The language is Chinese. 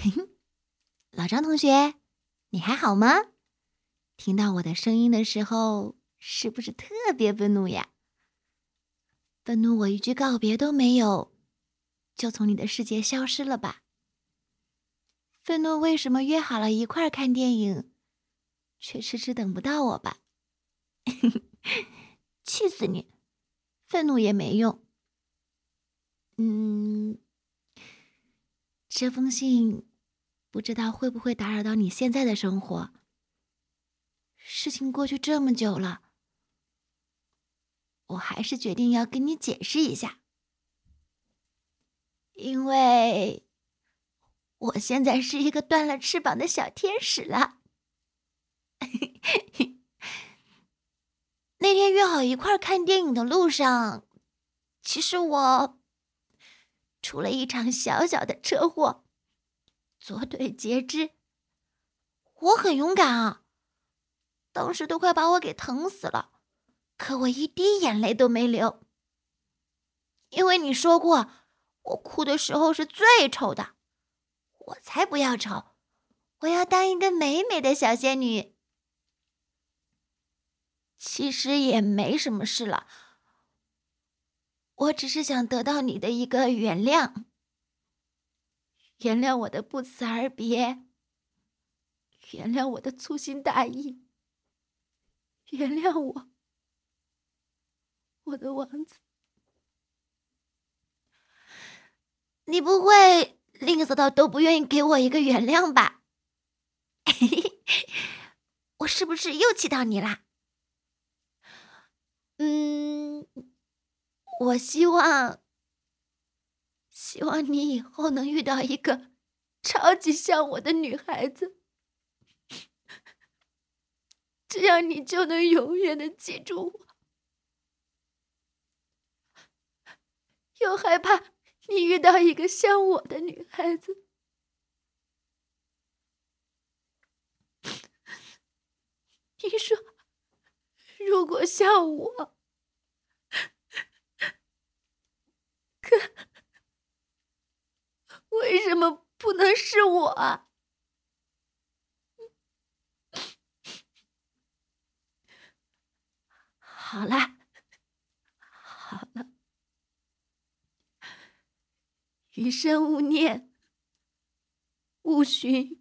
老张同学，你还好吗？听到我的声音的时候，是不是特别愤怒呀？愤怒我一句告别都没有，就从你的世界消失了吧？愤怒为什么约好了一块儿看电影，却迟迟等不到我吧？气死你！愤怒也没用。这封信不知道会不会打扰到你现在的生活。事情过去这么久了，我还是决定要跟你解释一下，因为我现在是一个断了翅膀的小天使了。那天约好一块儿看电影的路上，其实我出了一场小小的车祸，左腿截肢。我很勇敢啊，当时都快把我给疼死了，可我一滴眼泪都没流。因为你说过，我哭的时候是最丑的，我才不要丑，我要当一个美美的小仙女。其实也没什么事了，我只是想得到你的一个原谅，原谅我的不辞而别，原谅我的粗心大意，原谅我，我的王子。你不会吝啬到都不愿意给我一个原谅吧？我是不是又气到你啦？我希望你以后能遇到一个超级像我的女孩子，这样你就能永远的记住我。又害怕你遇到一个像我的女孩子。你说，如果像我，可为什么不能是我啊？好了，好了，余生勿念，勿寻